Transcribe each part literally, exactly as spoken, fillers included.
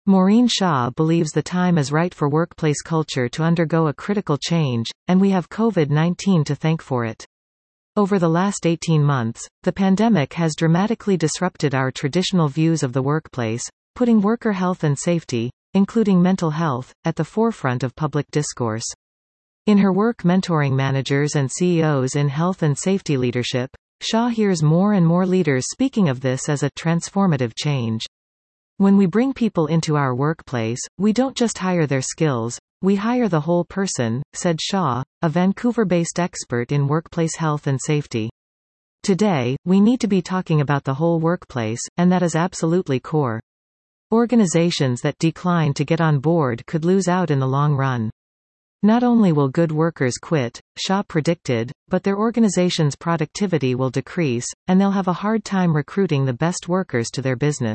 Maureen Shah believes the time is right for workplace culture to undergo a critical change, and we have COVID nineteen to thank for it. Over the last eighteen months, the pandemic has dramatically disrupted our traditional views of the workplace, putting worker health and safety, including mental health, at the forefront of public discourse. In her work mentoring managers and C E Os in health and safety leadership, Shah hears more and more leaders speaking of this as a transformative change. When we bring people into our workplace, we don't just hire their skills, we hire the whole person, said Shah, a Vancouver-based expert in workplace health and safety. Today, we need to be talking about the whole workplace, and that is absolutely core. Organizations that decline to get on board could lose out in the long run. Not only will good workers quit, Shah predicted, but their organization's productivity will decrease, and they'll have a hard time recruiting the best workers to their business.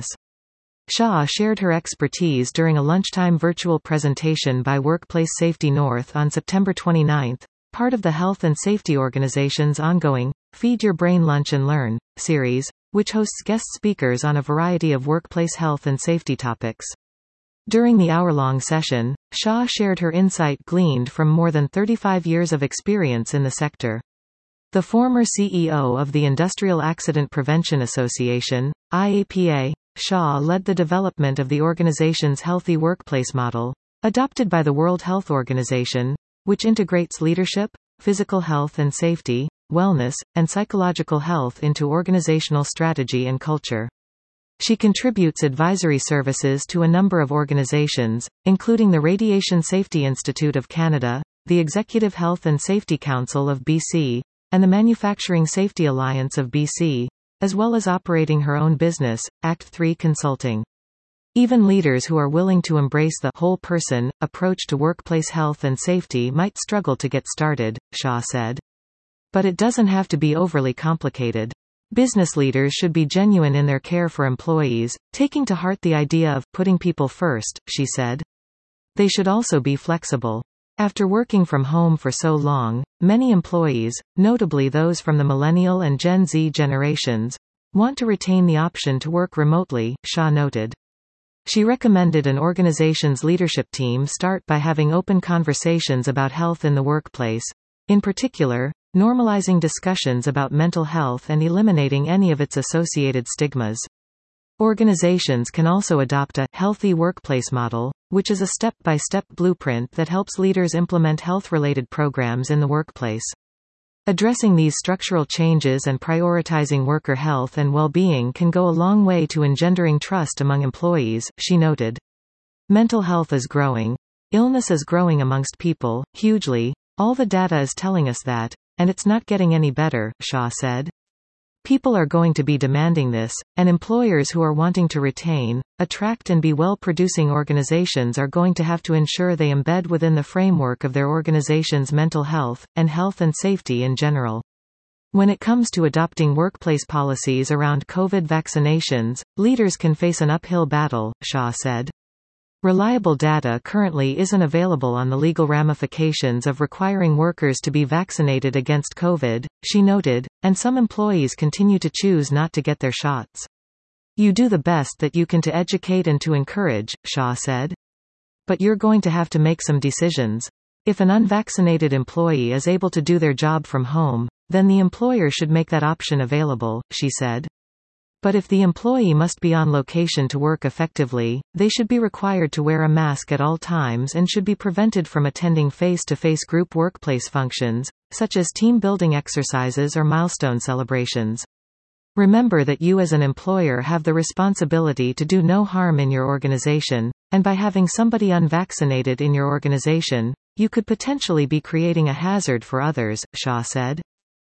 Shah shared her expertise during a lunchtime virtual presentation by Workplace Safety North on September twenty-ninth, part of the health and safety organization's ongoing Feed Your Brain Lunch and Learn series, which hosts guest speakers on a variety of workplace health and safety topics. During the hour-long session, Shah shared her insight gleaned from more than thirty-five years of experience in the sector. The former C E O of the Industrial Accident Prevention Association, I A P A, Shah led the development of the organization's healthy workplace model, adopted by the World Health Organization, which integrates leadership, physical health and safety, wellness, and psychological health into organizational strategy and culture. She contributes advisory services to a number of organizations, including the Radiation Safety Institute of Canada, the Executive Health and Safety Council of B C, and the Manufacturing Safety Alliance of B C, as well as operating her own business, Act three Consulting. Even leaders who are willing to embrace the whole person approach to workplace health and safety might struggle to get started, Shah said. But it doesn't have to be overly complicated. Business leaders should be genuine in their care for employees, taking to heart the idea of putting people first, she said. They should also be flexible. After working from home for so long, many employees, notably those from the Millennial and Gen Z generations, want to retain the option to work remotely, Shah noted. She recommended an organization's leadership team start by having open conversations about health in the workplace, in particular, normalizing discussions about mental health and eliminating any of its associated stigmas. Organizations can also adopt a healthy workplace model, which is a step-by-step blueprint that helps leaders implement health-related programs in the workplace. Addressing these structural changes and prioritizing worker health and well-being can go a long way to engendering trust among employees, she noted. Mental health is growing. Illness is growing amongst people, hugely. All the data is telling us that, and it's not getting any better, Shah said. People are going to be demanding this, and employers who are wanting to retain, attract and be well-producing organizations are going to have to ensure they embed within the framework of their organization's mental health, and health and safety in general. When it comes to adopting workplace policies around COVID vaccinations, leaders can face an uphill battle, Shah said. Reliable data currently isn't available on the legal ramifications of requiring workers to be vaccinated against COVID, she noted, and some employees continue to choose not to get their shots. You do the best that you can to educate and to encourage, Shah said. But you're going to have to make some decisions. If an unvaccinated employee is able to do their job from home, then the employer should make that option available, she said. But if the employee must be on location to work effectively, they should be required to wear a mask at all times and should be prevented from attending face-to-face group workplace functions, such as team-building exercises or milestone celebrations. Remember that you as an employer have the responsibility to do no harm in your organization, and by having somebody unvaccinated in your organization, you could potentially be creating a hazard for others, Shah said.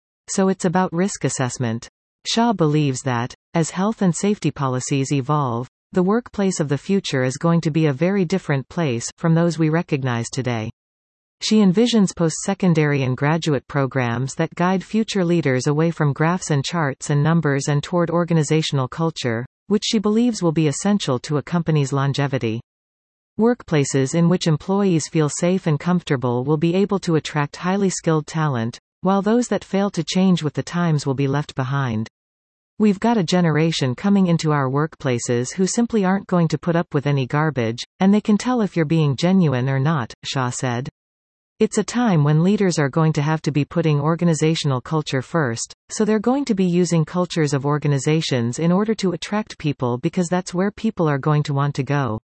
So it's about risk assessment. Shah believes that, as health and safety policies evolve, the workplace of the future is going to be a very different place from those we recognize today. She envisions post-secondary and graduate programs that guide future leaders away from graphs and charts and numbers and toward organizational culture, which she believes will be essential to a company's longevity. Workplaces in which employees feel safe and comfortable will be able to attract highly skilled talent, while those that fail to change with the times will be left behind. We've got a generation coming into our workplaces who simply aren't going to put up with any garbage, and they can tell if you're being genuine or not, Shah said. It's a time when leaders are going to have to be putting organizational culture first, so they're going to be using cultures of organizations in order to attract people because that's where people are going to want to go.